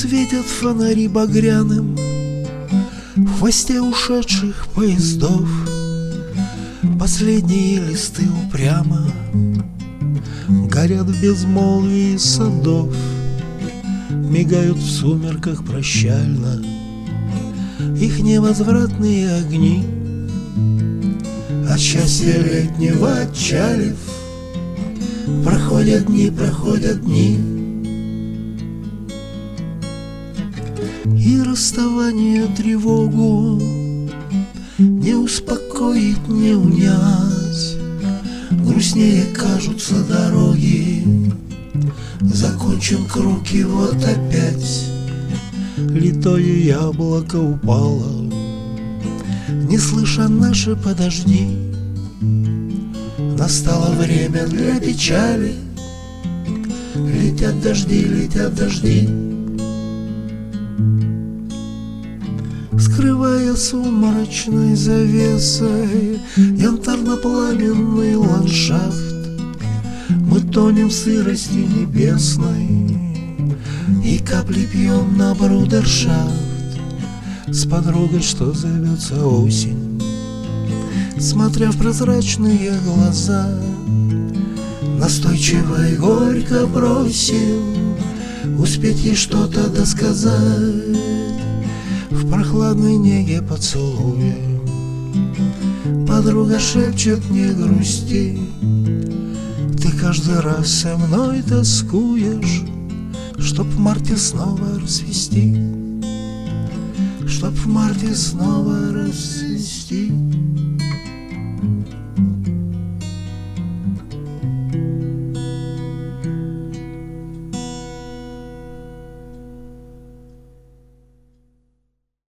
светят фонари багряным в хвосте ушедших поездов. Последние листы упрямо горят в безмолвии садов, мигают в сумерках прощально их невозвратные огни. От счастья летнего отчалив, проходят дни, проходят дни, и расставание тревогу не успокоить, не унять. Грустнее кажутся дороги, закончен круг, и вот опять литое яблоко упало, не слыша наши подожди. Настало время для печали, летят дожди, летят дожди. Скрывая сумрачной завесой янтарно-пламенный ландшафт, мы тонем в сырости небесной и капли пьем на брудершафт. С подругой, что зовется осень, смотря в прозрачные глаза, настойчиво и горько просим успеть ей что-то досказать. В прохладной неге поцелуя подруга шепчет: не грусти, ты каждый раз со мной тоскуешь, чтоб в марте снова расцвести, чтоб в марте снова расцвести.